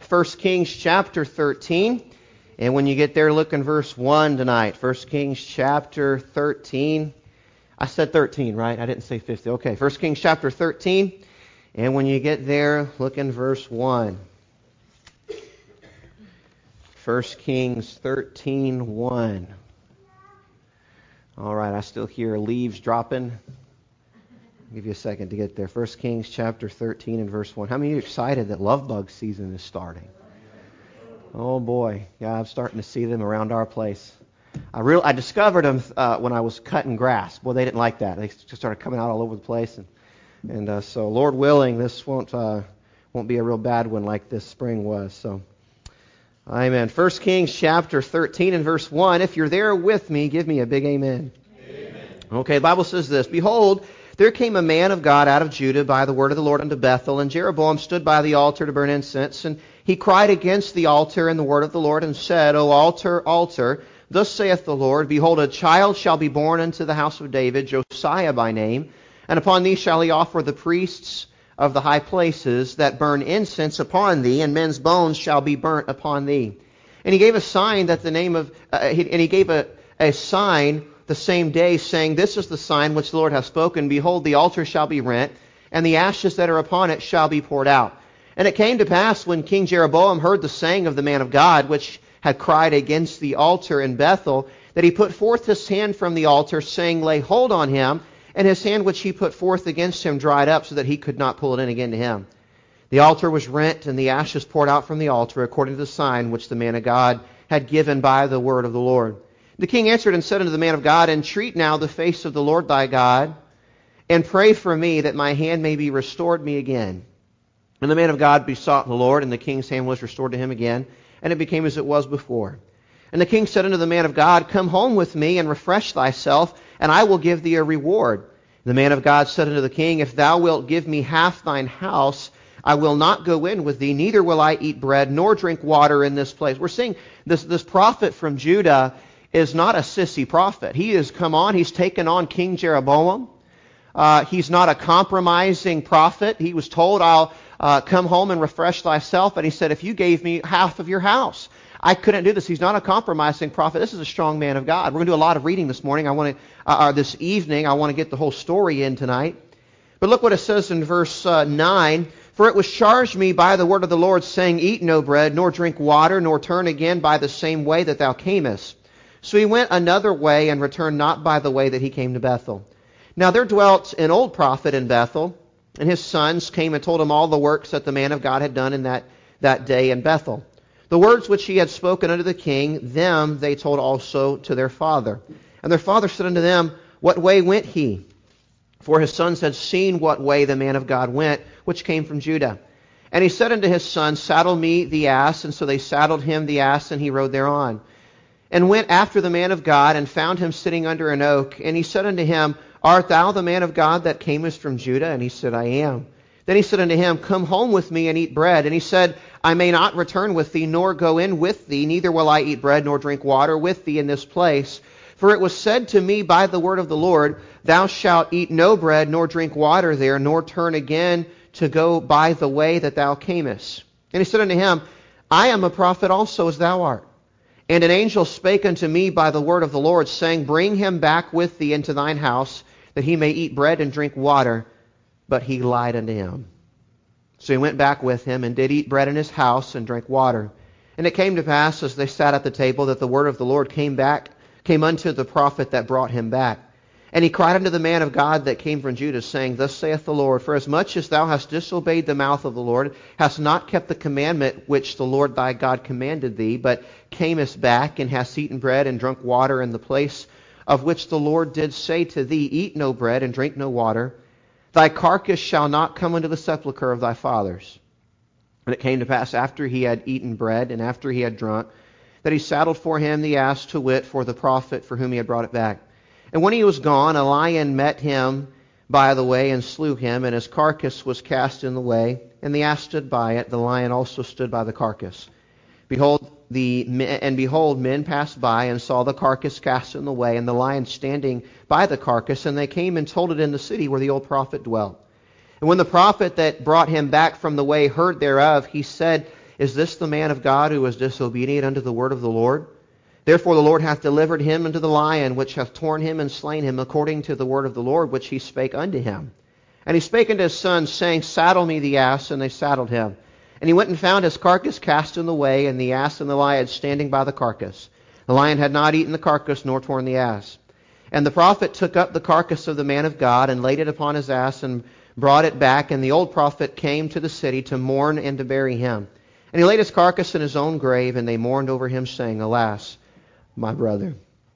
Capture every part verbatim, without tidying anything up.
First Kings chapter thirteen. And when you get there, look in verse one tonight. First Kings chapter thirteen. I said thirteen, right? I didn't say fifty. Okay, First Kings chapter thirteen. And when you get there, look in verse one. First Kings thirteen one. All right, I still hear leaves dropping. I'll give you a second to get there. First Kings chapter thirteen and verse one. How many of you are excited that love bug season is starting? Oh boy, yeah, I'm starting to see them around our place. I real I discovered them uh, when I was cutting grass. Boy, they didn't like that. They just started coming out all over the place, and and uh, so Lord willing, this won't uh, won't be a real bad one like this spring was. So, amen. First Kings chapter thirteen and verse one. If you're there with me, give me a big amen. Amen. Okay, the Bible says this: Behold, there came a man of God out of Judah by the word of the Lord unto Bethel, and Jeroboam stood by the altar to burn incense, and he cried against the altar and the word of the Lord, and said, O altar, altar, thus saith the Lord, Behold, a child shall be born unto the house of David, Josiah by name, and upon thee shall he offer the priests of the high places that burn incense upon thee, and men's bones shall be burnt upon thee. And he gave a sign that the name of, uh, he, and he gave a, a sign the same day, saying, This is the sign which the Lord hath spoken. Behold, the altar shall be rent, and the ashes that are upon it shall be poured out. And it came to pass, when King Jeroboam heard the saying of the man of God, which had cried against the altar in Bethel, that he put forth his hand from the altar, saying, Lay hold on him. And his hand which he put forth against him dried up, so that he could not pull it in again to him. The altar was rent, and the ashes poured out from the altar, according to the sign which the man of God had given by the word of the Lord. The king answered and said unto the man of God, Entreat now the face of the Lord thy God, and pray for me, that my hand may be restored me again. And the man of God besought the Lord, and the king's hand was restored to him again, and it became as it was before. And the king said unto the man of God, Come home with me, and refresh thyself, and I will give thee a reward. And the man of God said unto the king, If thou wilt give me half thine house, I will not go in with thee, neither will I eat bread, nor drink water in this place. We're seeing this, this prophet from Judah is not a sissy prophet. He has come on, he's taken on King Jeroboam. Uh, he's not a compromising prophet. He was told, I'll uh, come home and refresh thyself. And he said, if you gave me half of your house, I couldn't do this. He's not a compromising prophet. This is a strong man of God. We're going to do a lot of reading this morning. I want to, uh, or this evening, I want to get the whole story in tonight. But look what it says in verse uh, nine. For it was charged me by the word of the Lord, saying, Eat no bread, nor drink water, nor turn again by the same way that thou camest. So he went another way, and returned not by the way that he came to Bethel. Now there dwelt an old prophet in Bethel, and his sons came and told him all the works that the man of God had done in that, that day in Bethel. The words which he had spoken unto the king, them they told also to their father. And their father said unto them, What way went he? For his sons had seen what way the man of God went, which came from Judah. And he said unto his sons, Saddle me the ass. And so they saddled him the ass, and he rode thereon. And went after the man of God, and found him sitting under an oak. And he said unto him, Art thou the man of God that camest from Judah? And he said, I am. Then he said unto him, Come home with me and eat bread. And he said, I may not return with thee, nor go in with thee, neither will I eat bread nor drink water with thee in this place. For it was said to me by the word of the Lord, Thou shalt eat no bread nor drink water there, nor turn again to go by the way that thou camest. And he said unto him, I am a prophet also as thou art. And an angel spake unto me by the word of the Lord, saying, Bring him back with thee into thine house, that he may eat bread and drink water. But he lied unto him. So he went back with him, and did eat bread in his house, and drank water. And it came to pass, as they sat at the table, that the word of the Lord came back, came unto the prophet that brought him back. And he cried unto the man of God that came from Judah, saying, Thus saith the Lord, For as much as thou hast disobeyed the mouth of the Lord, hast not kept the commandment which the Lord thy God commanded thee, but camest back, and hast eaten bread and drunk water in the place of which the Lord did say to thee, Eat no bread and drink no water, thy carcass shall not come into the sepulchre of thy fathers. And it came to pass, after he had eaten bread, and after he had drunk, that he saddled for him the ass, to wit, for the prophet for whom he had brought it back. And when he was gone, a lion met him by the way, and slew him, and his carcass was cast in the way, and the ass stood by it, the lion also stood by the carcass. Behold, the and behold, men passed by, and saw the carcass cast in the way, and the lion standing by the carcass, and they came and told it in the city where the old prophet dwelt. And when the prophet that brought him back from the way heard thereof, he said, Is this the man of God who was disobedient unto the word of the Lord? Therefore the Lord hath delivered him unto the lion, which hath torn him and slain him, according to the word of the Lord, which he spake unto him. And he spake unto his sons, saying, Saddle me the ass, and they saddled him. And he went and found his carcass cast in the way, and the ass and the lion standing by the carcass. The lion had not eaten the carcass, nor torn the ass. And the prophet took up the carcass of the man of God, and laid it upon his ass, and brought it back. And the old prophet came to the city to mourn and to bury him. And he laid his carcass in his own grave, and they mourned over him, saying, Alas, my brother.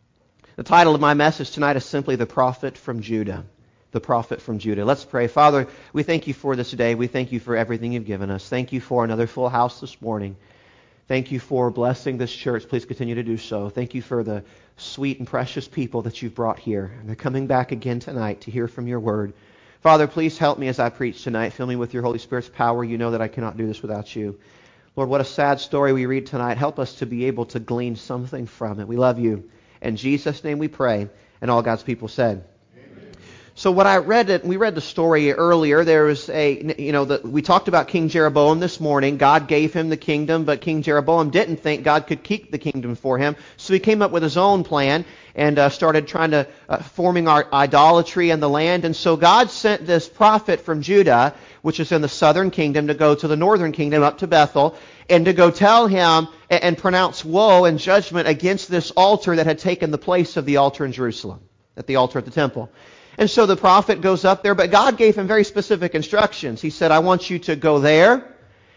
The title of my message tonight is simply The Prophet from Judah. The Prophet from Judah. Let's pray. Father, we thank you for this day. We thank you for everything you've given us. Thank you for another full house this morning. Thank you for blessing this church. Please continue to do so. Thank you for the sweet and precious people that you've brought here. And they're coming back again tonight to hear from your word. Father, please help me as I preach tonight. Fill me with your Holy Spirit's power. You know that I cannot do this without you. Lord, what a sad story we read tonight. Help us to be able to glean something from it. We love you. In Jesus' name we pray. And all God's people said. Amen. So what I read, it, we read the story earlier. There was a, you know, the, we talked about King Jeroboam this morning. God gave him the kingdom, but King Jeroboam didn't think God could keep the kingdom for him. So he came up with his own plan and uh, started trying to, uh, forming our idolatry in the land. And so God sent this prophet from Judah, which is in the southern kingdom, to go to the northern kingdom, up to Bethel, and to go tell him and, and pronounce woe and judgment against this altar that had taken the place of the altar in Jerusalem, at the altar at the temple. And so the prophet goes up there, but God gave him very specific instructions. He said, I want you to go there,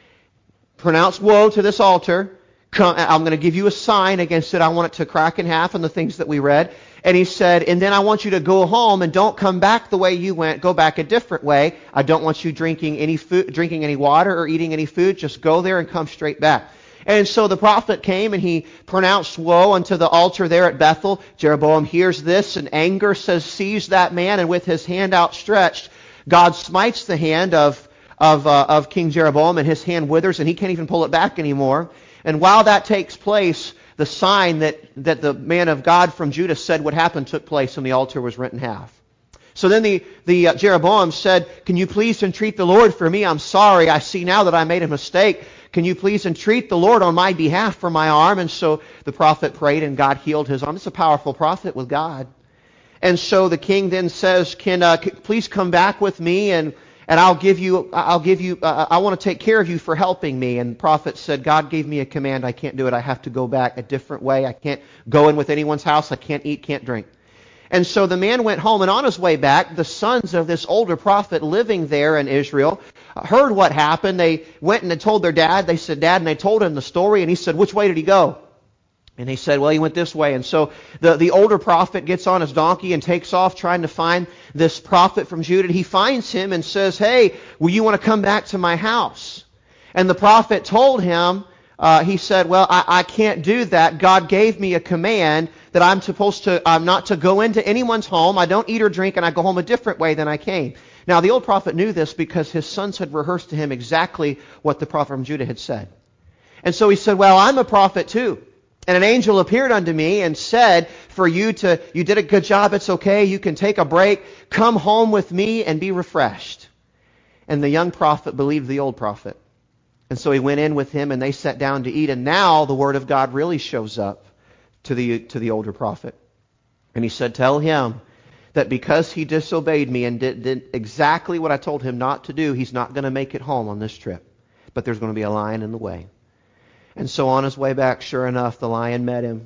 pronounce woe to this altar. Come, I'm going to give you a sign against it. I want it to crack in half, and the things that we read. And he said, and then I want you to go home and don't come back the way you went. Go back a different way. I don't want you drinking any food, drinking any water or eating any food. Just go there and come straight back. And so the prophet came and he pronounced woe unto the altar there at Bethel. Jeroboam hears this, and anger says, seize that man. And with his hand outstretched, God smites the hand of of uh, of King Jeroboam, and his hand withers, and he can't even pull it back anymore. And while that takes place, the sign that, that the man of God from Judah said would happen took place, and the altar was rent in half. So then the, the uh, Jeroboam said, can you please entreat the Lord for me? I'm sorry. I see now that I made a mistake. Can you please entreat the Lord on my behalf for my arm? And so the prophet prayed, and God healed his arm. It's a powerful prophet with God. And so the king then says, can uh, please come back with me, and And I'll give you, I'll give you, uh, I want to take care of you for helping me. And the prophet said, God gave me a command. I can't do it. I have to go back a different way. I can't go in with anyone's house. I can't eat, can't drink. And so the man went home, and on his way back, the sons of this older prophet living there in Israel heard what happened. They went and they told their dad. They said, Dad, and they told him the story. And he said, which way did he go? And he said, well, he went this way. And so the, the older prophet gets on his donkey and takes off trying to find this prophet from Judah. He finds him and says, hey, will you want to come back to my house? And the prophet told him, uh, he said, well, I, I can't do that. God gave me a command that I'm supposed to, I'm not to go into anyone's home. I don't eat or drink, and I go home a different way than I came. Now, the old prophet knew this because his sons had rehearsed to him exactly what the prophet from Judah had said. And so he said, well, I'm a prophet too. And an angel appeared unto me and said, for you to, you did a good job, it's okay, you can take a break, come home with me and be refreshed. And the young prophet believed the old prophet. And so he went in with him, and they sat down to eat. And now the word of God really shows up to the, to the older prophet. And he said, tell him that because he disobeyed me and did, did exactly what I told him not to do, he's not going to make it home on this trip. But there's going to be a lion in the way. And so on his way back, sure enough, the lion met him.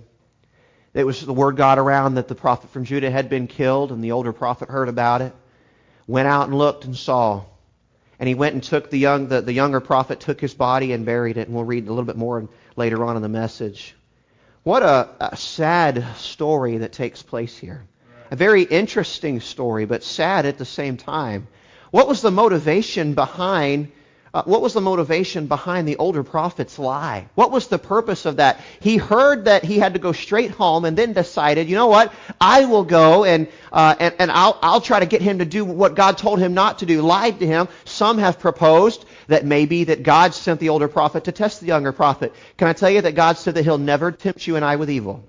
It was the word got around that the prophet from Judah had been killed, and the older prophet heard about it, went out and looked and saw. And he went and took the young, the, the younger prophet took his body and buried it. And we'll read a little bit more later on in the message. What a, a sad story that takes place here. A very interesting story, but sad at the same time. What was the motivation behind Uh, what was the motivation behind the older prophet's lie? What was the purpose of that? He heard that he had to go straight home, and then decided, you know what? I will go and uh, and, and I'll I'll try to get him to do what God told him not to do. Lied to him. Some have proposed that maybe that God sent the older prophet to test the younger prophet. Can I tell you that God said that He'll never tempt you and I with evil?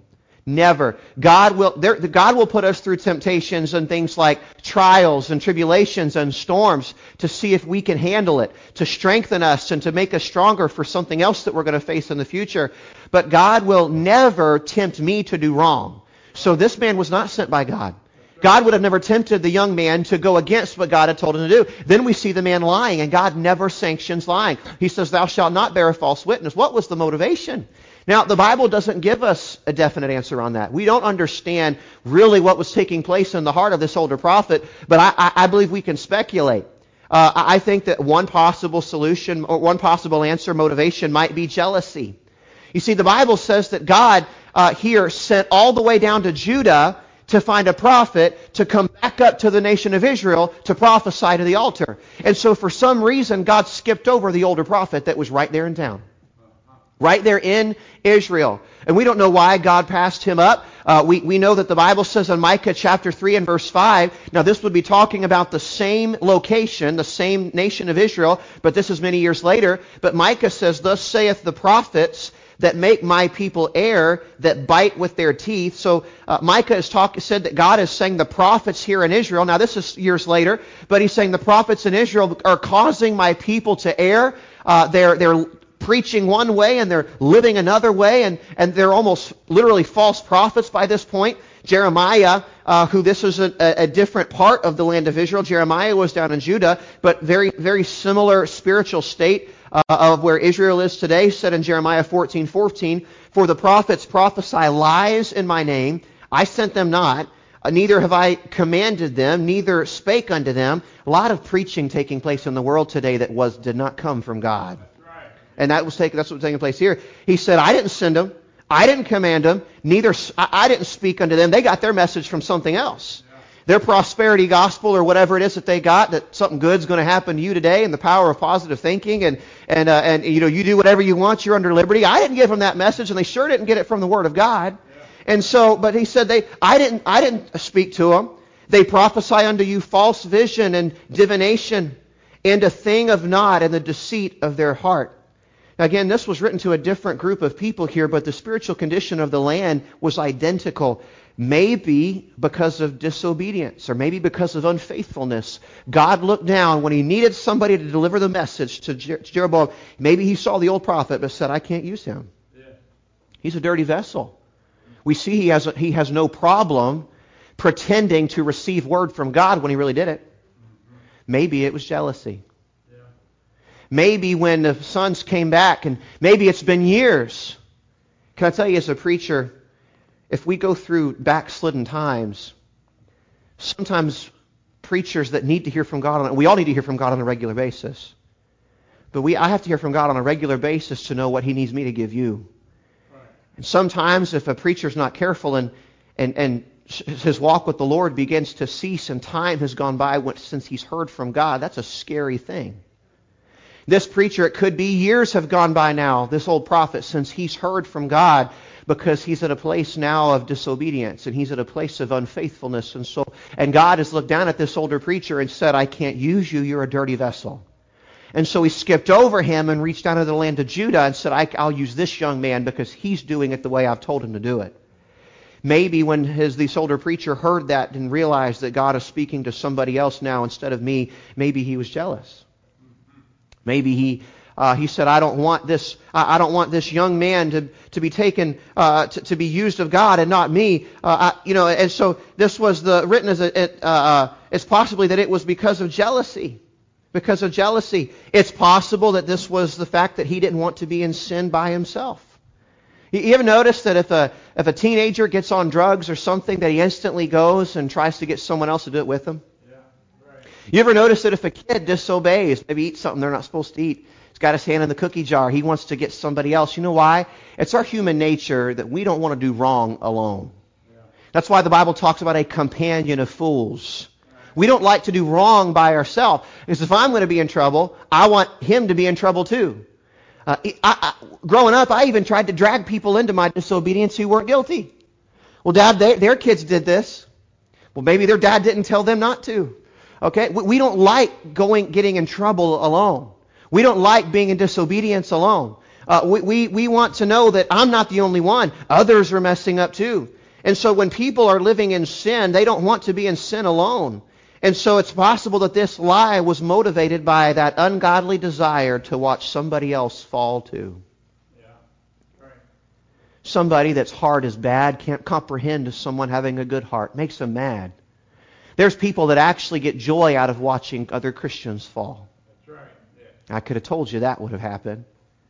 Never. God will, there, God will put us through temptations and things like trials and tribulations and storms to see if we can handle it, to strengthen us and to make us stronger for something else that we're going to face in the future. But God will never tempt me to do wrong. So this man was not sent by God. God would have never tempted the young man to go against what God had told him to do. Then we see the man lying, and God never sanctions lying. He says, thou shalt not bear a false witness. What was the motivation? Now, the Bible doesn't give us a definite answer on that. We don't understand really what was taking place in the heart of this older prophet, but I, I, I believe we can speculate. Uh, I think that one possible solution, or one possible answer, motivation, might be jealousy. You see, the Bible says that God uh, here sent all the way down to Judah to find a prophet to come back up to the nation of Israel to prophesy to the altar. And so for some reason, God skipped over the older prophet that was right there in town. Right there in Israel. And we don't know why God passed him up. Uh, we, we know that the Bible says in Micah chapter three and verse five, now this would be talking about the same location, the same nation of Israel, but this is many years later. But Micah says, thus saith the prophets that make my people err, that bite with their teeth. So uh, Micah has talk, said that God is saying the prophets here in Israel, now this is years later, but he's saying the prophets in Israel are causing my people to err. Uh, they're, they're preaching one way and they're living another way, and, and they're almost literally false prophets by this point. Jeremiah, uh, who this is a, a different part of the land of Israel. Jeremiah was down in Judah, but very, very similar spiritual state uh, of where Israel is today, said in Jeremiah fourteen fourteen, for the prophets prophesy lies in my name. I sent them not, uh, neither have I commanded them, neither spake unto them. A lot of preaching taking place in the world today that was did not come from God. And that was taking, that's what was taking place here. He said, I didn't send them. I didn't command them. Neither, I, I didn't speak unto them. They got their message from something else. Yeah. Their prosperity gospel or whatever it is that they got, that something good's going to happen to you today, and the power of positive thinking, and, and, uh, and, you know, you do whatever you want, you're under liberty. I didn't give them that message, and they sure didn't get it from the Word of God. Yeah. And so, but he said they, I didn't, I didn't speak to them. They prophesy unto you false vision and divination, and a thing of naught, and the deceit of their heart. Now again, this was written to a different group of people here, but the spiritual condition of the land was identical. Maybe because of disobedience, or maybe because of unfaithfulness. God looked down when he needed somebody to deliver the message to Jeroboam. Maybe he saw the old prophet, but said, I can't use him. Yeah. He's a dirty vessel. We see he has, a, he has no problem pretending to receive word from God when he really did it. Mm-hmm. Maybe it was jealousy. Maybe when the sons came back, and maybe it's been years. Can I tell you as a preacher, if we go through backslidden times, sometimes preachers that need to hear from God, on, we all need to hear from God on a regular basis. But we, I have to hear from God on a regular basis to know what he needs me to give you. Right. And sometimes if a preacher's not careful and, and, and his walk with the Lord begins to cease and time has gone by since he's heard from God, that's a scary thing. This preacher, it could be years have gone by now, this old prophet, since he's heard from God, because he's at a place now of disobedience, and he's at a place of unfaithfulness. And so, and God has looked down at this older preacher and said, I can't use you, you're a dirty vessel. And so he skipped over him and reached down to the land of Judah and said, I, I'll use this young man because he's doing it the way I've told him to do it. Maybe when his this older preacher heard that and realized that God is speaking to somebody else now instead of me, maybe he was jealous. Maybe he uh, he said, I don't want this. I don't want this young man to to be taken uh, to, to be used of God and not me. Uh, I, you know, and so this was the written as a, it, uh, it's possibly that it was because of jealousy, because of jealousy. It's possible that this was the fact that he didn't want to be in sin by himself. You ever notice that if a if a teenager gets on drugs or something, that he instantly goes and tries to get someone else to do it with him? You ever notice that if a kid disobeys, maybe eats something they're not supposed to eat, he's got his hand in the cookie jar, he wants to get somebody else. You know why? It's our human nature that we don't want to do wrong alone. Yeah. That's why the Bible talks about a companion of fools. We don't like to do wrong by ourselves. Because if I'm going to be in trouble, I want him to be in trouble too. Uh, I, I, growing up, I even tried to drag people into my disobedience who weren't guilty. Well, Dad, they, their kids did this. Well, maybe their dad didn't tell them not to. Okay, we don't like going, getting in trouble alone. We don't like being in disobedience alone. Uh, we, we, we want to know that I'm not the only one. Others are messing up too. And so when people are living in sin, they don't want to be in sin alone. And so it's possible that this lie was motivated by that ungodly desire to watch somebody else fall too. Yeah. Right. Somebody that's heart is bad can't comprehend someone having a good heart. Makes them mad. There's people that actually get joy out of watching other Christians fall. That's right. Yeah. I could have told you that would have happened.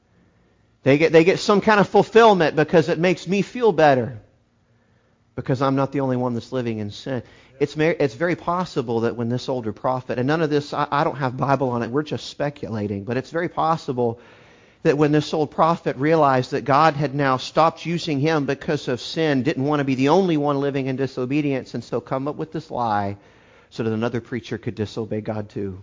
They get, they get some kind of fulfillment because it makes me feel better. Because I'm not the only one that's living in sin. It's it's very possible that when this older prophet, and none of this, I, I don't have Bible on it, we're just speculating, but it's very possible that when this old prophet realized that God had now stopped using him because of sin, didn't want to be the only one living in disobedience, and so come up with this lie so that another preacher could disobey God too.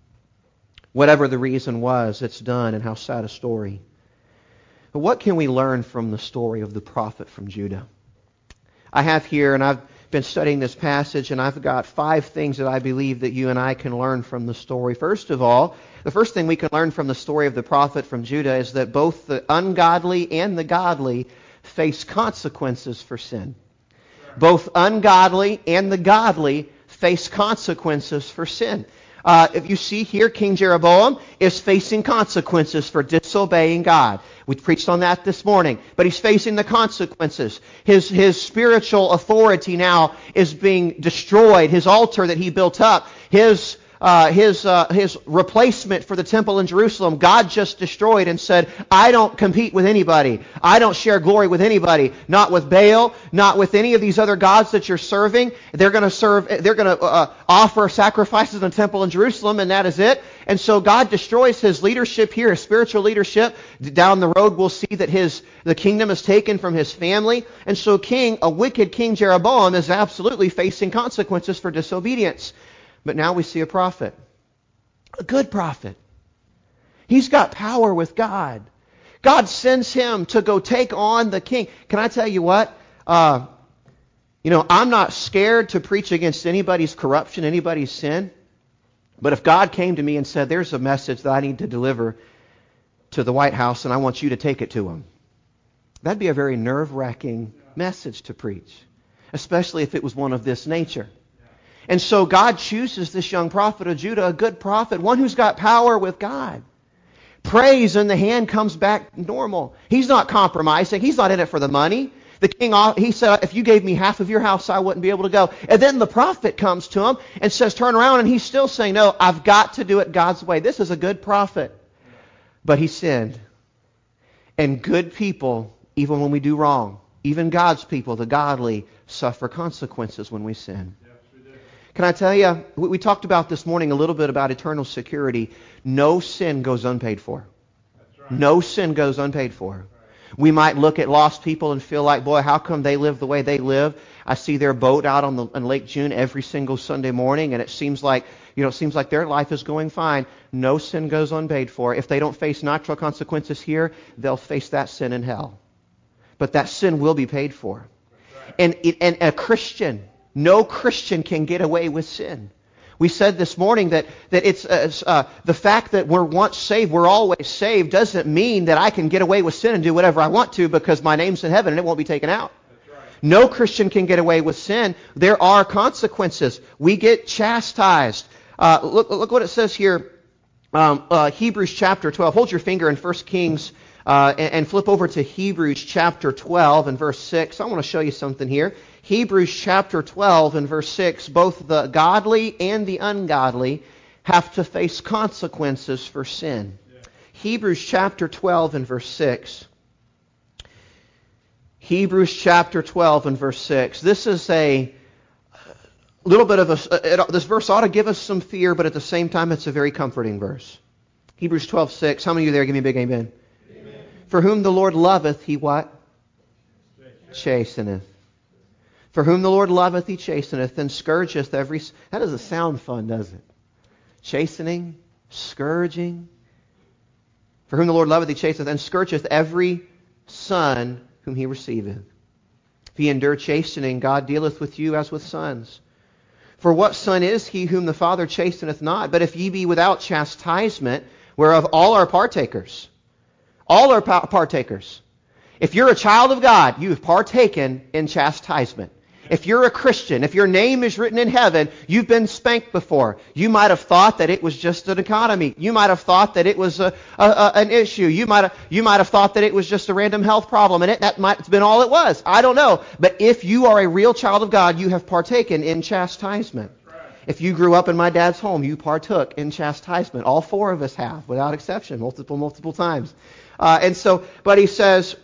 Whatever the reason was, it's done, and how sad a story. But what can we learn from the story of the prophet from Judah? I have here, and I've been studying this passage, and I've got five things that I believe that you and I can learn from the story. First of all, the first thing we can learn from the story of the prophet from Judah is that both the ungodly and the godly face consequences for sin. Both ungodly and the godly face consequences for sin. Uh, if you see here, King Jeroboam is facing consequences for disobeying God. We preached on that this morning. But he's facing the consequences. His, his spiritual authority now is being destroyed. His altar that he built up, his uh, his uh, his replacement for the temple in Jerusalem, God just destroyed and said, I don't compete with anybody. I don't share glory with anybody. Not with Baal, not with any of these other gods that you're serving. They're going to serve. They're going to uh, offer sacrifices in the temple in Jerusalem, and that is it. And so God destroys his leadership here, his spiritual leadership. Down the road, we'll see that his the kingdom is taken from his family. And so King, a wicked King Jeroboam is absolutely facing consequences for disobedience. But now we see a prophet. A good prophet. He's got power with God. God sends him to go take on the king. Can I tell you what? Uh, you know, I'm not scared to preach against anybody's corruption, anybody's sin. But if God came to me and said, there's a message that I need to deliver to the White House and I want you to take it to them, that'd be a very nerve-wracking message to preach, especially if it was one of this nature. And so God chooses this young prophet of Judah, a good prophet, one who's got power with God. Prays and the hand comes back normal. He's not compromising. He's not in it for the money. The king, he said, if you gave me half of your house, I wouldn't be able to go. And then the prophet comes to him and says, turn around. And he's still saying, no, I've got to do it God's way. This is a good prophet. But he sinned. And good people, even when we do wrong, even God's people, the godly, suffer consequences when we sin. Can I tell you, we talked about this morning a little bit about eternal security. No sin goes unpaid for. That's right. No sin goes unpaid for. Right. We might look at lost people and feel like, boy, how come they live the way they live? I see their boat out on the on Lake June every single Sunday morning, and it seems like, you know, it seems like their life is going fine. No sin goes unpaid for. If they don't face natural consequences here, they'll face that sin in hell. But that sin will be paid for. Right. And it, and a Christian. No Christian can get away with sin. We said this morning that, that it's uh, uh, the fact that we're once saved, we're always saved, doesn't mean that I can get away with sin and do whatever I want to because my name's in heaven and it won't be taken out. That's right. No Christian can get away with sin. There are consequences. We get chastised. Uh, look, look what it says here, um, uh, Hebrews chapter twelve. Hold your finger in First Kings uh, and, and flip over to Hebrews chapter twelve and verse six. I want to show you something here. Hebrews chapter twelve and verse six, both the godly and the ungodly have to face consequences for sin. Yeah. Hebrews chapter twelve and verse six. Hebrews chapter twelve and verse six. This is a little bit of a... It, this verse ought to give us some fear, but at the same time it's a very comforting verse. Hebrews twelve six. How many of you there? Give me a big amen. Amen. For whom the Lord loveth, He what? Chasteneth. For whom the Lord loveth, He chasteneth, and scourgeth every... That doesn't sound fun, does it? Chastening, scourging. For whom the Lord loveth, He chasteneth, and scourgeth every son whom He receiveth. If ye endure chastening, God dealeth with you as with sons. For what son is he whom the Father chasteneth not? But if ye be without chastisement, whereof all are partakers. All are partakers. If you're a child of God, you've partaken in chastisement. If you're a Christian, if your name is written in heaven, you've been spanked before. You might have thought that it was just an economy. You might have thought that it was a, a, a, an issue. You might have, you might have thought that it was just a random health problem, and it, that might have been all it was. I don't know. But if you are a real child of God, you have partaken in chastisement. If you grew up in my dad's home, you partook in chastisement. All four of us have, without exception, multiple, multiple times. Uh, and so, but he says,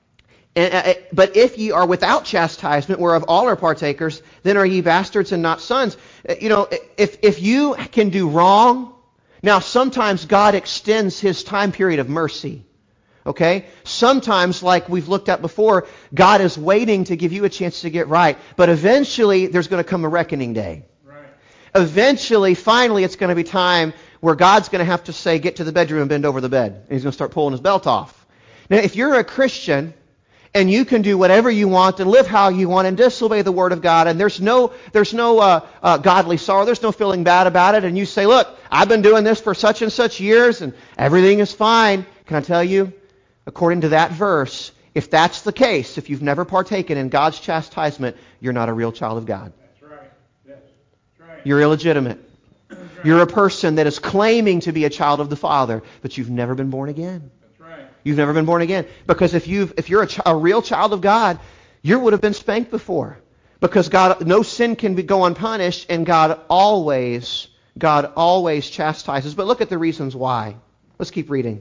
but if ye are without chastisement, whereof all are partakers, then are ye bastards and not sons. You know, if if you can do wrong, now sometimes God extends His time period of mercy. Okay? Sometimes, like we've looked at before, God is waiting to give you a chance to get right. But eventually, there's going to come a reckoning day. Right. Eventually, finally, it's going to be time where God's going to have to say, get to the bedroom and bend over the bed. And He's going to start pulling His belt off. Now, if you're a Christian, and you can do whatever you want and live how you want and disobey the Word of God, and there's no there's no uh, uh, godly sorrow, there's no feeling bad about it, and you say, look, I've been doing this for such and such years, and everything is fine. Can I tell you, according to that verse, if that's the case, if you've never partaken in God's chastisement, you're not a real child of God. That's right. Yes. That's right. You're illegitimate. That's right. You're a person that is claiming to be a child of the Father, but you've never been born again. That's right. You've never been born again. Because if you've if you're a, ch- a real child of God, you would have been spanked before. Because God, no sin can be, go unpunished, and God always, God always chastises. But look at the reasons why. Let's keep reading.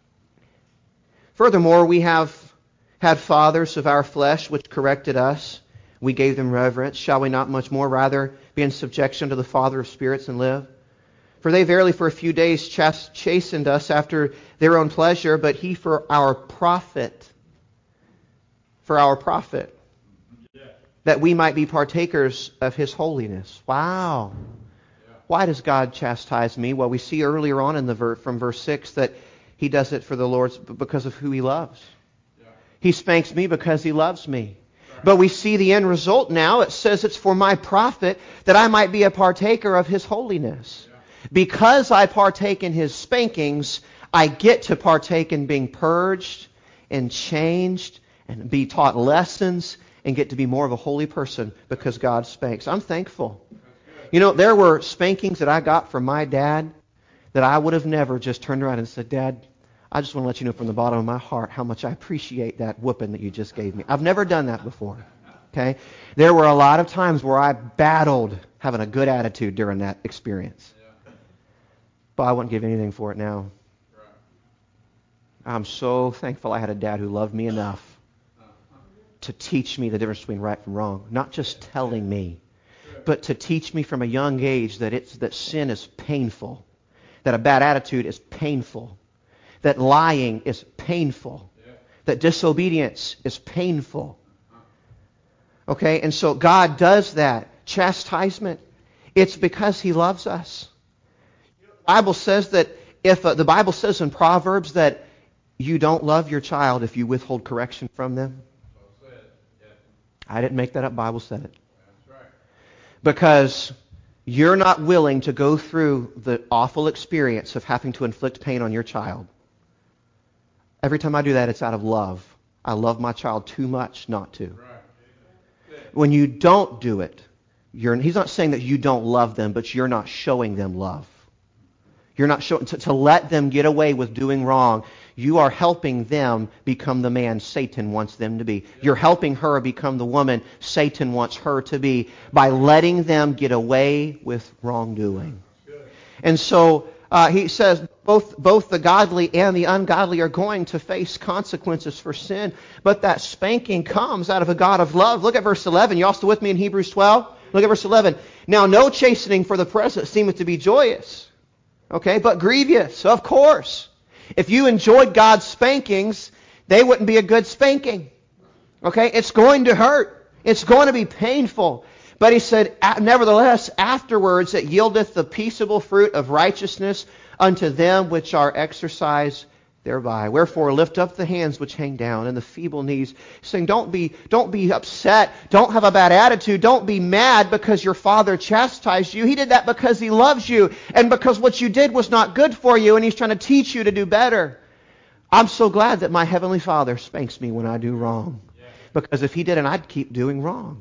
Furthermore, we have had fathers of our flesh which corrected us. We gave them reverence. Shall we not much more rather be in subjection to the Father of spirits and live? For they verily for a few days chas- chastened us after their own pleasure, but He for our profit, for our profit, Yeah. that we might be partakers of His holiness. Wow. Yeah. Why does God chastise me? Well, we see earlier on in the ver- from verse six that He does it for the Lord's because of who He loves. Yeah. He spanks me because He loves me. Right. But we see the end result now. It says it's for my profit that I might be a partaker of His holiness. Yeah. Because I partake in His spankings, I get to partake in being purged and changed and be taught lessons and get to be more of a holy person because God spanks. I'm thankful. You know, there were spankings that I got from my dad that I would have never just turned around and said, Dad, I just want to let you know from the bottom of my heart how much I appreciate that whooping that you just gave me. I've never done that before. Okay? There were a lot of times where I battled having a good attitude during that experience. But I wouldn't give anything for it now. Right. I'm so thankful I had a dad who loved me enough to teach me the difference between right and wrong. Not just telling me, but to teach me from a young age that it's that sin is painful, that a bad attitude is painful, that lying is painful, that disobedience is painful. Okay, and so God does that. Chastisement, it's because He loves us. The Bible says that if uh, the Bible says in Proverbs that you don't love your child if you withhold correction from them. Well said. Yeah. I didn't make that up. Bible said it. That's right. Because you're not willing to go through the awful experience of having to inflict pain on your child. Every time I do that, it's out of love. I love my child too much not to. Right. When you don't do it, you're, he's not saying that you don't love them, but you're not showing them love. You're not showing to, to let them get away with doing wrong. You are helping them become the man Satan wants them to be. You're helping her become the woman Satan wants her to be by letting them get away with wrongdoing. And so uh, he says both both the godly and the ungodly are going to face consequences for sin. But that spanking comes out of a God of love. Look at verse eleven. You all still with me in Hebrews twelve? Look at verse eleven. Now no chastening for the present seemeth to be joyous. Okay, but grievous, of course. If you enjoyed God's spankings, they wouldn't be a good spanking. Okay, it's going to hurt. It's going to be painful. But he said, nevertheless, afterwards it yieldeth the peaceable fruit of righteousness unto them which are exercised thereby. Wherefore lift up the hands which hang down and the feeble knees, saying, don't be, don't be upset, don't have a bad attitude, don't be mad because your father chastised you. He did that because he loves you and because what you did was not good for you and he's trying to teach you to do better. I'm so glad that my Heavenly Father spanks me when I do wrong. Yeah. Because if He didn't, I'd keep doing wrong.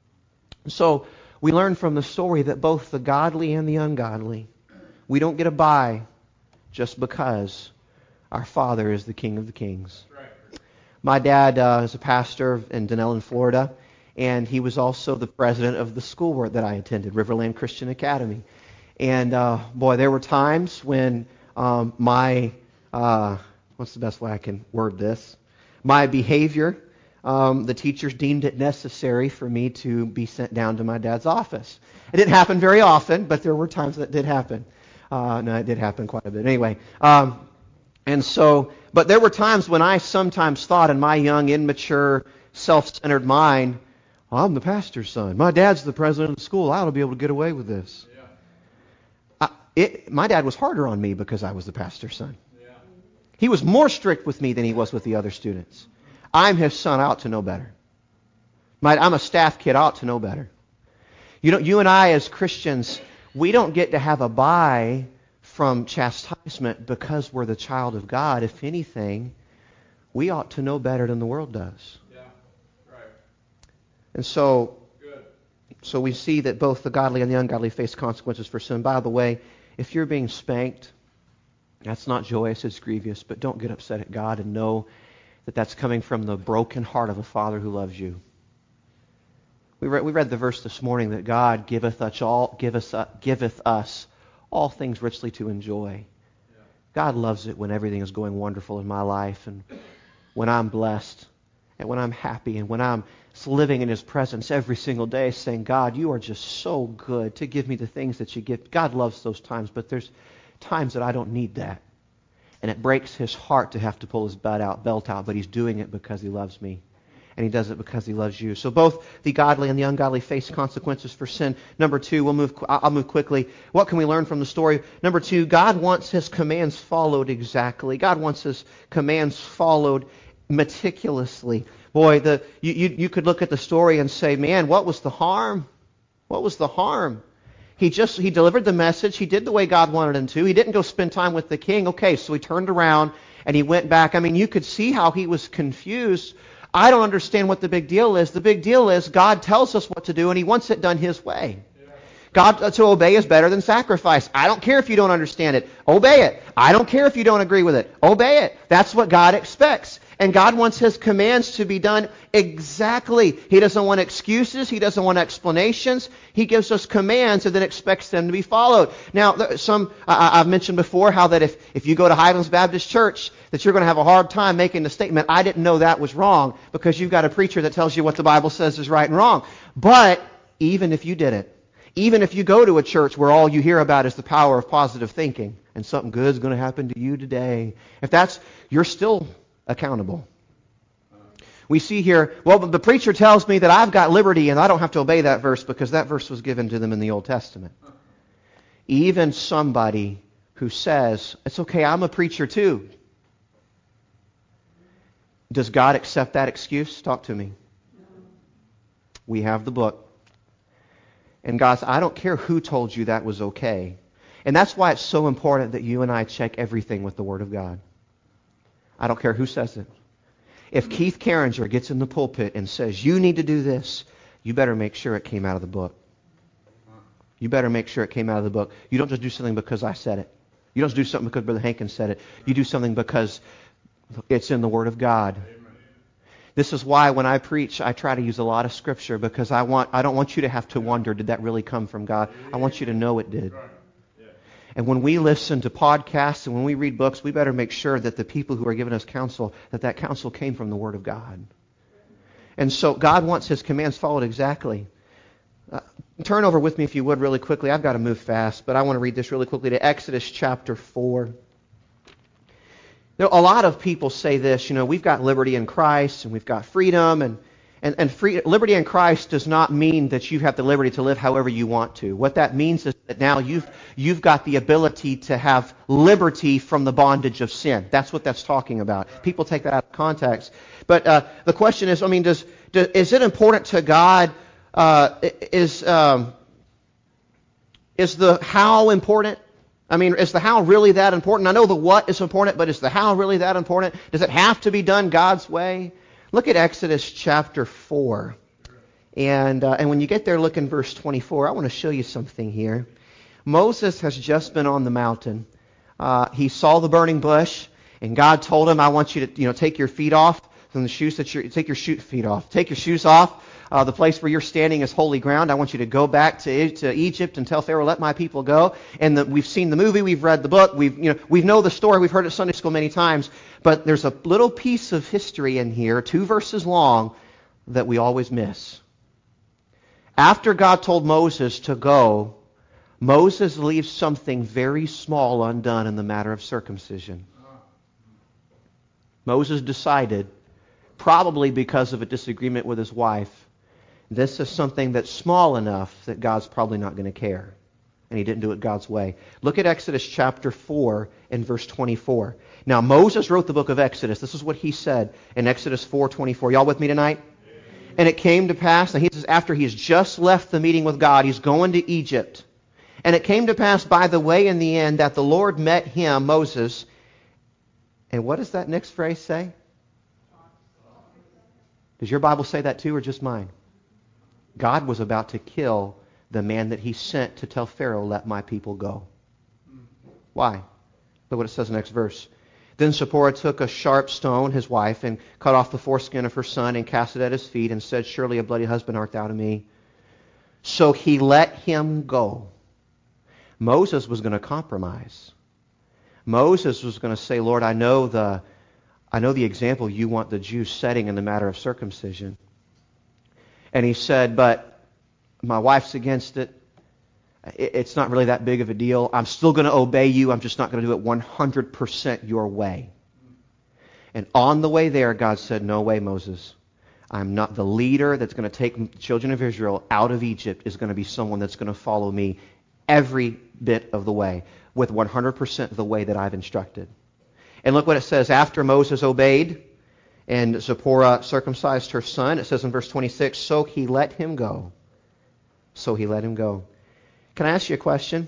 So we learn from the story that both the godly and the ungodly, we don't get a bye just because our Father is the King of the Kings. That's right. My dad uh, is a pastor in Dunellen, Florida, and he was also the president of the school that I attended, Riverland Christian Academy. And uh, boy, there were times when um, my, uh, what's the best way I can word this? My behavior, um, the teachers deemed it necessary for me to be sent down to my dad's office. It didn't happen very often, but there were times that did happen. Uh, no, it did happen quite a bit. Anyway, um, and so, but there were times when I sometimes thought in my young, immature, self-centered mind, well, I'm the pastor's son. My dad's the president of the school. I ought to be able to get away with this. Yeah. I, it, my dad was harder on me because I was the pastor's son. Yeah. He was more strict with me than he was with the other students. I'm his son. I ought to know better. My, I'm a staff kid. I ought to know better. You know, you and I as Christians, we don't get to have a bye from chastisement because we're the child of God. If anything, we ought to know better than the world does. Yeah. Right. And so, Good. so we see that both the godly and the ungodly face consequences for sin. By the way, if you're being spanked, that's not joyous, it's grievous, but don't get upset at God and know that that's coming from the broken heart of a Father who loves you. We read, we read the verse this morning that God giveth us all, giveth, uh, giveth us all things richly to enjoy. Yeah. God loves it when everything is going wonderful in my life and when I'm blessed and when I'm happy and when I'm living in His presence every single day saying, God, you are just so good to give me the things that you give. God loves those times, but there's times that I don't need that. And it breaks His heart to have to pull His belt out, belt out, but He's doing it because He loves me. And He does it because He loves you. So both the godly and the ungodly face consequences for sin. Number two, we'll move. I'll move quickly. What can we learn from the story? Number two, God wants His commands followed exactly. God wants His commands followed meticulously. Boy, the you, you you could look at the story and say, man, what was the harm? What was the harm? He just he delivered the message. He did the way God wanted him to. He didn't go spend time with the king. Okay, so he turned around and he went back. I mean, you could see how he was confused. I don't understand what the big deal is. The big deal is God tells us what to do, and He wants it done His way. God, to obey is better than sacrifice. I don't care if you don't understand it. Obey it. I don't care if you don't agree with it. Obey it. That's what God expects. And God wants His commands to be done exactly. He doesn't want excuses. He doesn't want explanations. He gives us commands and then expects them to be followed. Now, some I, I've mentioned before how that if, if you go to Highlands Baptist Church, that you're going to have a hard time making the statement, I didn't know that was wrong, because you've got a preacher that tells you what the Bible says is right and wrong. But even if you did it, even if you go to a church where all you hear about is the power of positive thinking and something good is going to happen to you today, if that's, you're still accountable. We see here, well, the preacher tells me that I've got liberty and I don't have to obey that verse because that verse was given to them in the Old Testament. Even somebody who says, it's okay, I'm a preacher too. Does God accept that excuse? Talk to me. We have the book. And God says, I don't care who told you that was okay. And that's why it's so important that you and I check everything with the Word of God. I don't care who says it. If Keith Carringer gets in the pulpit and says, you need to do this, you better make sure it came out of the book. You better make sure it came out of the book. You don't just do something because I said it. You don't just do something because Brother Hankins said it. You do something because it's in the Word of God. This is why when I preach, I try to use a lot of Scripture, because I want I don't want you to have to wonder, did that really come from God? I want you to know it did. And when we listen to podcasts and when we read books, we better make sure that the people who are giving us counsel, that that counsel came from the Word of God. And so God wants His commands followed exactly. Uh, turn over with me, if you would, really quickly. I've got to move fast, but I want to read this really quickly to Exodus chapter four. You know, a lot of people say this, you know, we've got liberty in Christ and we've got freedom, and and, and free, liberty in Christ does not mean that you have the liberty to live however you want to. What that means is that now you've you've got the ability to have liberty from the bondage of sin. That's what that's talking about. People take that out of context. But uh, the question is, I mean, does, does is it important to God? Uh, is um, is the how important? I mean, is the how really that important? I know the what is important, but is the how really that important? Does it have to be done God's way? Look at Exodus chapter four. And, uh, and when you get there, look in verse twenty-four. I want to show you something here. Moses has just been on the mountain. Uh, he saw the burning bush, and God told him, I want you to, you know, take your feet off from the shoes that you're, take your shoe feet off. Take your shoes off. Uh, the place where you're standing is holy ground. I want you to go back to, to Egypt and tell Pharaoh, let my people go. And the, we've seen the movie, we've read the book, we've, you know, we know the story, we've heard it at Sunday school many times. But there's a little piece of history in here, two verses long, that we always miss. After God told Moses to go, Moses leaves something very small undone in the matter of circumcision. Moses decided, probably because of a disagreement with his wife, this is something that's small enough that God's probably not going to care. And he didn't do it God's way. Look at Exodus chapter four and verse twenty-four. Now Moses wrote the book of Exodus. This is what he said in Exodus four twenty-four. Y'all with me tonight? And it came to pass, and he says after he's just left the meeting with God, he's going to Egypt. And it came to pass by the way in the end that the Lord met him, Moses. And what does that next phrase say? Does your Bible say that too, or just mine? God was about to kill the man that he sent to tell Pharaoh, let my people go. Why? Look what it says in the next verse. Then Zipporah took a sharp stone, his wife, and cut off the foreskin of her son and cast it at his feet and said, surely a bloody husband art thou to me. So he let him go. Moses was going to compromise. Moses was going to say, Lord, I know the I know the example you want the Jews setting in the matter of circumcision. And he said, but my wife's against it. It's not really that big of a deal. I'm still going to obey you. I'm just not going to do it one hundred percent your way. And on the way there, God said, no way, Moses. I'm not the leader that's going to take the children of Israel out of Egypt is going to be someone that's going to follow me every bit of the way with one hundred percent of the way that I've instructed. And look what it says. After Moses obeyed and Zipporah circumcised her son, it says in verse twenty-six, so he let him go. So he let him go. Can I ask you a question?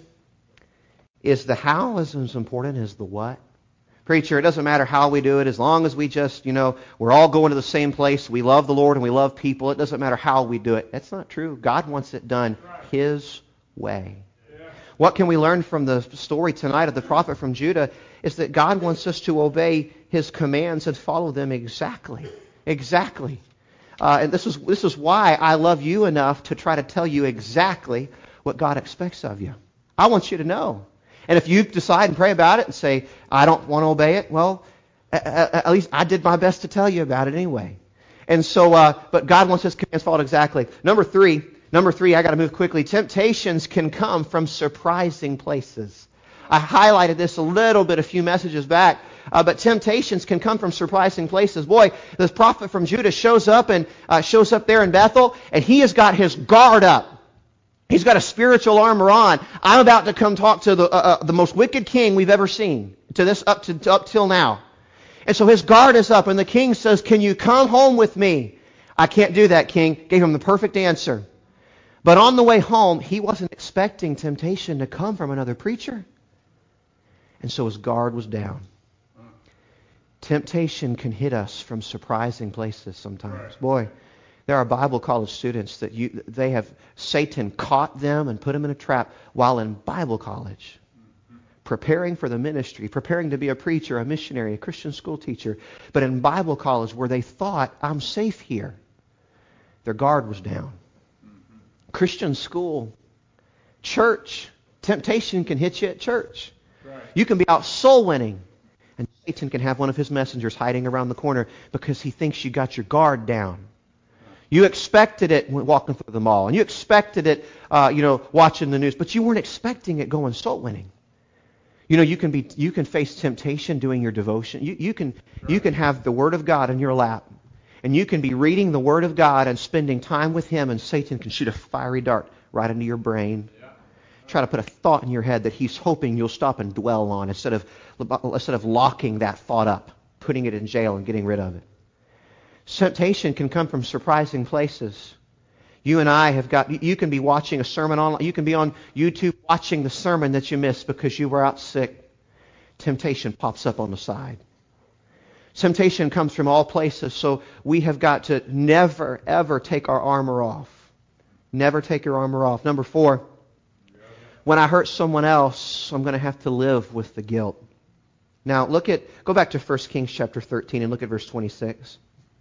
Is the how as important as the what? Preacher, it doesn't matter how we do it, as long as we just, you know, we're all going to the same place. We love the Lord and we love people. It doesn't matter how we do it. That's not true. God wants it done His way. What can we learn from the story tonight of the prophet from Judah is that God wants us to obey His commands and follow them exactly. Exactly. Uh, and this is this is why I love you enough to try to tell you exactly what God expects of you. I want you to know. And if you decide and pray about it and say, I don't want to obey it, well, at least I did my best to tell you about it anyway. And so, uh, but God wants His commands followed exactly. Number three, number three, I got to move quickly. Temptations can come from surprising places. I highlighted this a little bit a few messages back, uh, but temptations can come from surprising places. Boy, this prophet from Judah shows up and uh, shows up there in Bethel, and he has got his guard up. He's got a spiritual armor on. I'm about to come talk to the uh, uh, the most wicked king we've ever seen to this up to, to up till now. And so his guard is up, and the king says, "Can you come home with me?" "I can't do that, king." Gave him the perfect answer. But on the way home, he wasn't expecting temptation to come from another preacher. And so his guard was down. Temptation can hit us from surprising places sometimes. Boy, there are Bible college students that you they have Satan caught them and put them in a trap while in Bible college, preparing for the ministry, preparing to be a preacher, a missionary, a Christian school teacher. But in Bible college where they thought, I'm safe here, their guard was down. Christian school, church, temptation can hit you at church. Right. You can be out soul winning, and Satan can have one of his messengers hiding around the corner because he thinks you got your guard down. You expected it when walking through the mall, and you expected it, uh, you know, watching the news, but you weren't expecting it going soul winning. You know, you can be, you can face temptation doing your devotion. You, you can, right. you can have the Word of God in your lap, and you can be reading the Word of God and spending time with Him, and Satan can shoot a fiery dart right into your brain. Yeah. Try to put a thought in your head that he's hoping you'll stop and dwell on instead of instead of locking that thought up, putting it in jail and getting rid of it. Temptation can come from surprising places. You and I have got, you can be watching a sermon online. You can be on YouTube watching the sermon that you missed because you were out sick. Temptation pops up on the side. Temptation comes from all places, so we have got to never, ever take our armor off. Never take your armor off. Number four, when I hurt someone else, I'm going to have to live with the guilt. Now, look at, go back to First Kings chapter thirteen and look at verse twenty-six.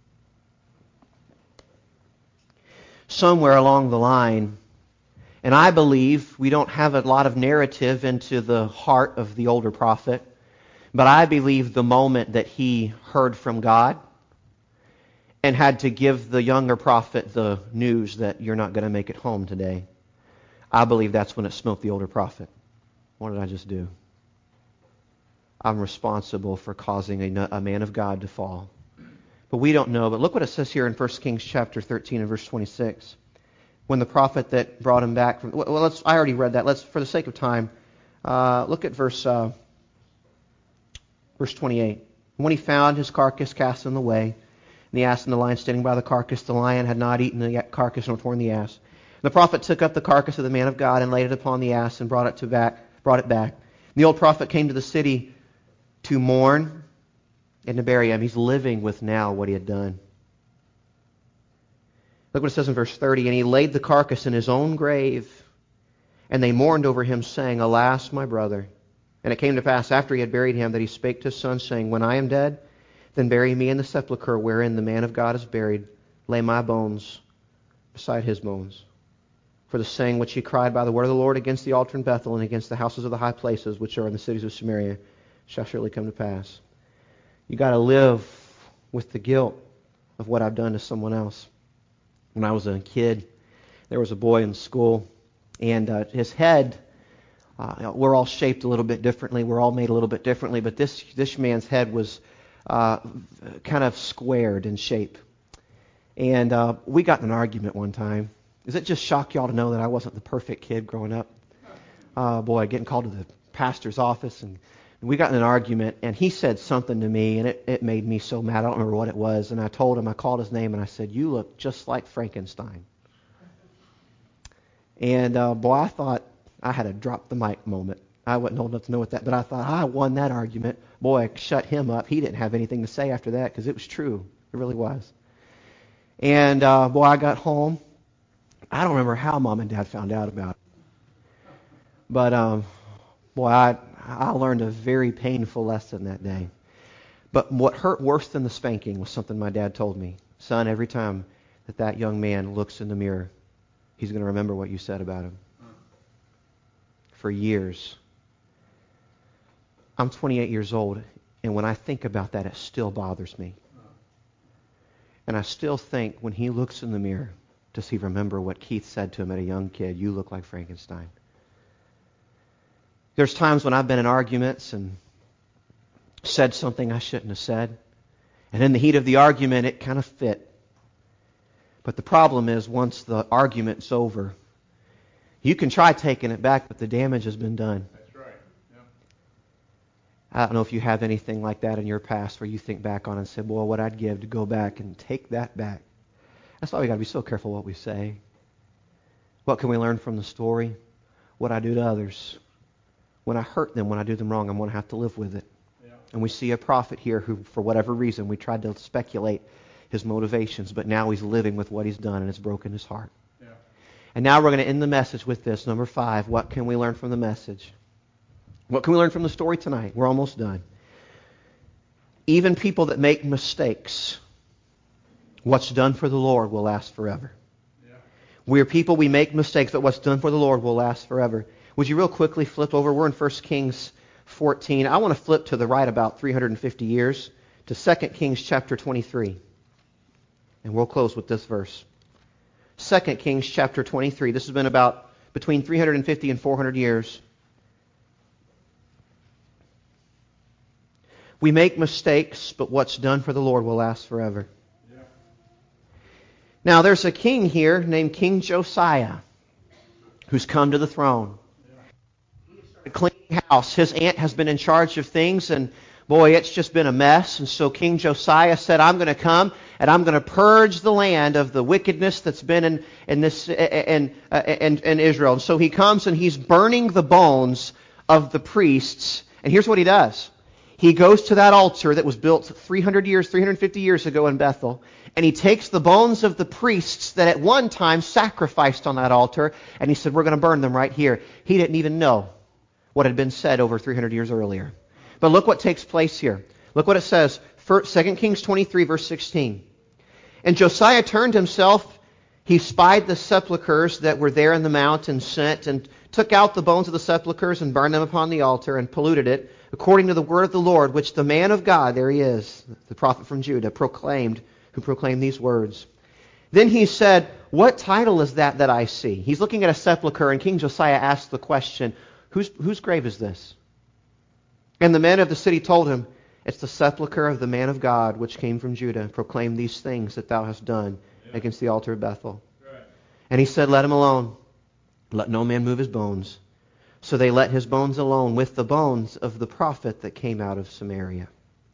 Somewhere along the line, and I believe we don't have a lot of narrative into the heart of the older prophet, but I believe the moment that he heard from God and had to give the younger prophet the news that you're not going to make it home today, I believe that's when it smote the older prophet. What did I just do? I'm responsible for causing a, a man of God to fall. But we don't know. But look what it says here in First Kings chapter thirteen and verse twenty-six. When the prophet that brought him back from... Well, let's, I already read that. Let's, for the sake of time, uh, look at verse, uh, verse twenty-eight. When he found his carcass cast in the way, and the ass and the lion standing by the carcass, the lion had not eaten the carcass nor torn the ass. The prophet took up the carcass of the man of God and laid it upon the ass and brought it to back, brought it back. And the old prophet came to the city to mourn and to bury him. He's living with now what he had done. Look what it says in verse thirty. And he laid the carcass in his own grave, and they mourned over him, saying, Alas, my brother. And it came to pass, after he had buried him, that he spake to his son, saying, When I am dead, then bury me in the sepulchre wherein the man of God is buried. Lay my bones beside his bones. For the saying which he cried by the word of the Lord against the altar in Bethel and against the houses of the high places which are in the cities of Samaria shall surely come to pass. You got to live with the guilt of what I've done to someone else. When I was a kid, there was a boy in school, and uh, his head, uh, we're all shaped a little bit differently. We're all made a little bit differently, but this this man's head was uh, kind of squared in shape. And uh, we got in an argument one time. Does it just shock y'all to know that I wasn't the perfect kid growing up? Uh, boy, getting called to the pastor's office, and we got in an argument, and he said something to me, and it, it made me so mad. I don't remember what it was. And I told him, I called his name, and I said, You look just like Frankenstein. And uh, boy, I thought I had a drop the mic moment. I wasn't old enough to know what that, but I thought, I won that argument. Boy, shut him up. He didn't have anything to say after that, because it was true. It really was. And uh, boy, I got home. I don't remember how Mom and Dad found out about it. But um, boy, I... I learned a very painful lesson that day. But what hurt worse than the spanking was something my dad told me. Son, every time that that young man looks in the mirror, he's going to remember what you said about him. For years. I'm twenty-eight years old, and when I think about that, it still bothers me. And I still think when he looks in the mirror, does he remember what Keith said to him as a young kid? You look like Frankenstein. There's times when I've been in arguments and said something I shouldn't have said. And in the heat of the argument, it kind of fit. But the problem is, once the argument's over, you can try taking it back, but the damage has been done. That's right. Yeah. I don't know if you have anything like that in your past where you think back on and say, boy, what I'd give to go back and take that back. That's why we got to be so careful what we say. What can we learn from the story? What I do to others. When I hurt them, when I do them wrong, I'm going to have to live with it. Yeah. And we see a prophet here who, for whatever reason, we tried to speculate his motivations, but now he's living with what he's done, and it's broken his heart. Yeah. And now we're going to end the message with this. Number five, what can we learn from the message? What can we learn from the story tonight? We're almost done. Even people that make mistakes, what's done for the Lord will last forever. Yeah. We're people, we make mistakes, but what's done for the Lord will last forever. Would you real quickly flip over? We're in First Kings fourteen. I want to flip to the right about three hundred fifty years to Second Kings chapter twenty-three. And we'll close with this verse. Second Kings chapter twenty-three. This has been about between three hundred fifty and four hundred years. We make mistakes, but what's done for the Lord will last forever. Yeah. Now, there's a king here named King Josiah who's come to the throne. A cleaning house. His aunt has been in charge of things, and boy, it's just been a mess. And so King Josiah said, I'm going to come and I'm going to purge the land of the wickedness that's been in, in this in, uh, in, in Israel. And so he comes and he's burning the bones of the priests. And here's what he does. He goes to that altar that was built three hundred years, three hundred fifty years ago in Bethel, and he takes the bones of the priests that at one time sacrificed on that altar, and he said, we're going to burn them right here. He didn't even know what had been said over three hundred years earlier. But look what takes place here. Look what it says, Second Kings twenty-three, verse sixteen. And Josiah turned himself, he spied the sepulchres that were there in the mount, and sent and took out the bones of the sepulchres and burned them upon the altar and polluted it, according to the word of the Lord, which the man of God, there he is, the prophet from Judah, proclaimed, who proclaimed these words. Then he said, what title is that that I see? He's looking at a sepulchre, and King Josiah asked the question, whose, whose grave is this? And the men of the city told him, it's the sepulchre of the man of God, which came from Judah, and proclaimed these things that thou hast done yeah. against the altar of Bethel. Right. And he said, let him alone. Let no man move his bones. So they let his bones alone with the bones of the prophet that came out of Samaria.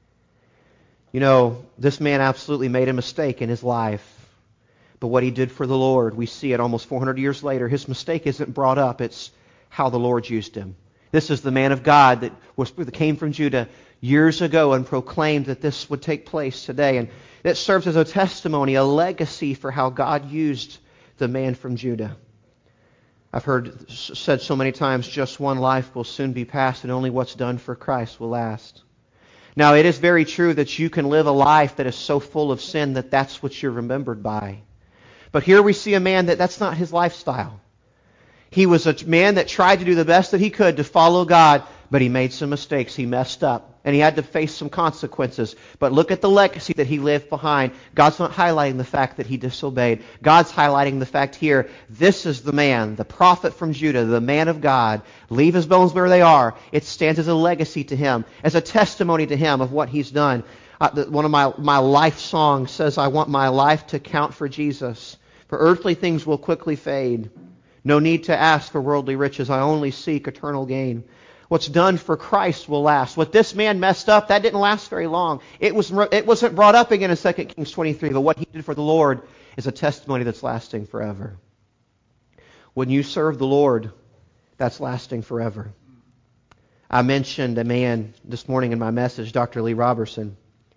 You know, this man absolutely made a mistake in his life. But what he did for the Lord, we see it almost four hundred years later. His mistake isn't brought up. It's how the Lord used him. This is the man of God that was that came from Judah years ago and proclaimed that this would take place today. And it serves as a testimony, a legacy for how God used the man from Judah. I've heard said so many times, just one life will soon be past, and only what's done for Christ will last. Now, it is very true that you can live a life that is so full of sin that that's what you're remembered by. But here we see a man that that's not his lifestyle. He was a man that tried to do the best that he could to follow God, but he made some mistakes. He messed up, and he had to face some consequences. But look at the legacy that he left behind. God's not highlighting the fact that he disobeyed. God's highlighting the fact here, this is the man, the prophet from Judah, the man of God. Leave his bones where they are. It stands as a legacy to him, as a testimony to him of what he's done. Uh, the, one of my, my life songs says, I want my life to count for Jesus, for earthly things will quickly fade. No need to ask for worldly riches. I only seek eternal gain. What's done for Christ will last. What this man messed up, that didn't last very long. It was it wasn't brought up again in Second Kings twenty-three, but what he did for the Lord is a testimony that's lasting forever. When you serve the Lord, that's lasting forever. I mentioned a man this morning in my message, Doctor Lee Roberson,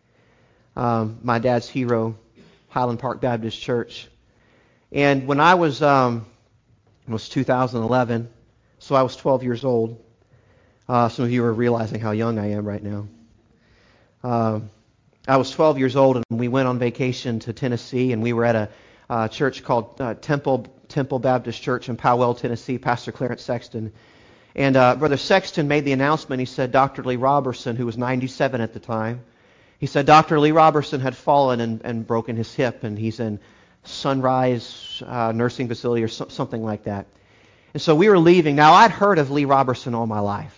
um, my dad's hero, Highland Park Baptist Church. And when I was um, it was two thousand eleven, so I was twelve years old. Uh, some of you are realizing how young I am right now. Uh, I was twelve years old, and we went on vacation to Tennessee, and we were at a uh, church called uh, Temple Temple Baptist Church in Powell, Tennessee. Pastor Clarence Sexton. And uh, Brother Sexton made the announcement. He said Doctor Lee Roberson, who was ninety-seven at the time, he said Doctor Lee Roberson had fallen and, and broken his hip, and he's in Sunrise uh, Nursing Facility or so, something like that. And so we were leaving. Now, I'd heard of Lee Roberson all my life.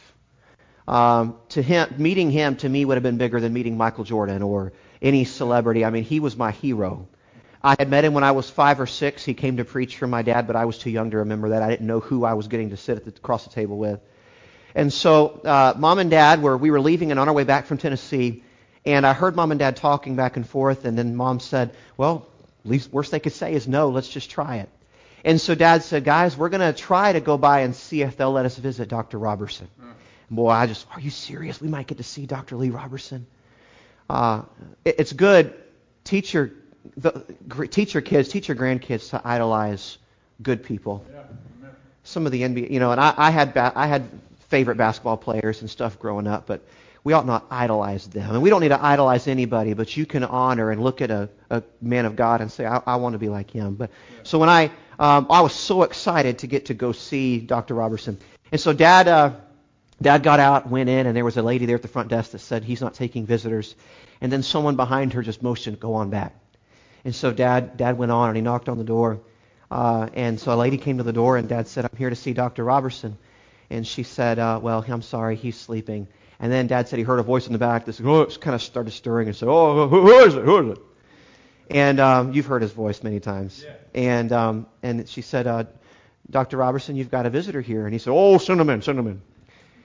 Um, to him, meeting him to me would have been bigger than meeting Michael Jordan or any celebrity. I mean, he was my hero. I had met him when I was five or six. He came to preach for my dad, but I was too young to remember that. I didn't know who I was getting to sit at the, across the table with. And so, uh, Mom and Dad were we were leaving and on our way back from Tennessee, and I heard Mom and Dad talking back and forth, and then Mom said, "Well, at least worst they could say is no. Let's just try it." And so Dad said, "Guys, we're going to try to go by and see if they'll let us visit Doctor Roberson." Hmm. Boy, I just, are you serious? We might get to see Doctor Lee Roberson. Uh, it, it's good. Teach your, the, teach your kids, teach your grandkids to idolize good people. Yeah. Some of the N B A, you know, and I, I had ba- I had favorite basketball players and stuff growing up, but we ought not idolize them. And we don't need to idolize anybody, but you can honor and look at a, a man of God and say, I, I want to be like him. But yeah. So when I, um, I was so excited to get to go see Doctor Roberson. And so Dad, uh, Dad got out, went in, and there was a lady there at the front desk that said he's not taking visitors. And then someone behind her just motioned, go on back. And so Dad Dad went on, and he knocked on the door. Uh, and so a lady came to the door, and Dad said, I'm here to see Doctor Roberson. And she said, uh, well, I'm sorry, he's sleeping. And then Dad said he heard a voice in the back that said, oh, it kind of started stirring and said, oh, who, who is it? Who is it? And um, you've heard his voice many times. Yeah. And um, and she said, uh, Doctor Roberson, you've got a visitor here. And he said, oh, send him in, send him in.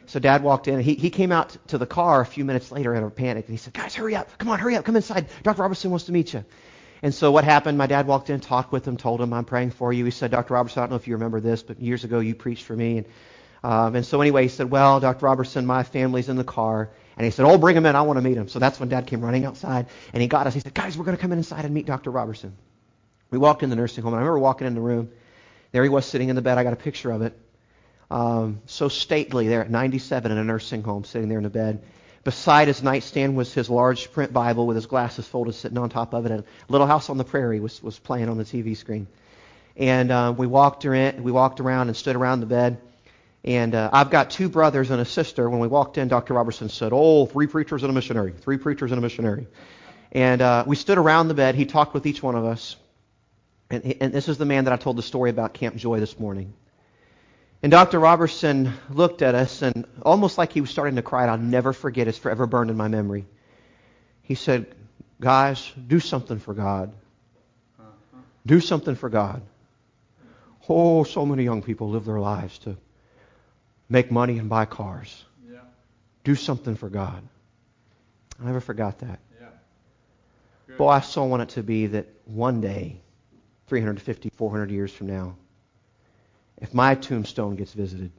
So Dad walked in, and he, he came out to the car a few minutes later in a panic, and he said, guys, hurry up. Come on, hurry up. Come inside. Doctor Robertson wants to meet you. And so what happened, my dad walked in, talked with him, told him, I'm praying for you. He said, Doctor Robertson, I don't know if you remember this, but years ago you preached for me. And, um, and so anyway, he said, well, Doctor Robertson, my family's in the car. And he said, oh, bring him in. I want to meet him. So that's when Dad came running outside, and he got us. He said, guys, we're going to come in inside and meet Doctor Robertson. We walked in the nursing home, and I remember walking in the room. There he was sitting in the bed. I got a picture of it. Um, so stately there at ninety-seven in a nursing home, sitting there in the bed. Beside his nightstand was his large print Bible with his glasses folded sitting on top of it. And Little House on the Prairie was, was playing on the T V screen. And uh, we walked in, we walked around and stood around the bed. And uh, I've got two brothers and a sister. When we walked in, Doctor Robertson said, oh, three preachers and a missionary, three preachers and a missionary. And uh, we stood around the bed. He talked with each one of us. And, and this is the man that I told the story about Camp Joy this morning. And Doctor Robertson looked at us, and almost like he was starting to cry, and I'll never forget, it's forever burned in my memory. He said, guys, do something for God. Do something for God. Oh, so many young people live their lives to make money and buy cars. Yeah. Do something for God. I never forgot that. Yeah. Good. Boy, I so want it to be that one day, three hundred fifty, four hundred years from now, if my tombstone gets visited,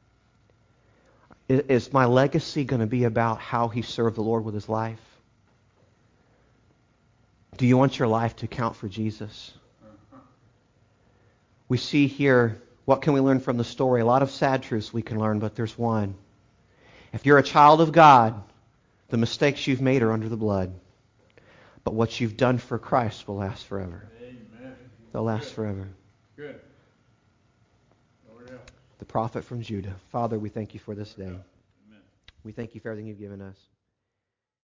is my legacy going to be about how he served the Lord with his life? Do you want your life to count for Jesus? We see here, what can we learn from the story? A lot of sad truths we can learn, but there's one. If you're a child of God, the mistakes you've made are under the blood. But what you've done for Christ will last forever. Amen. They'll last Good. forever. Good. Lord help. The prophet from Judah. Father, we thank you for this day. Amen. We thank you for everything you've given us.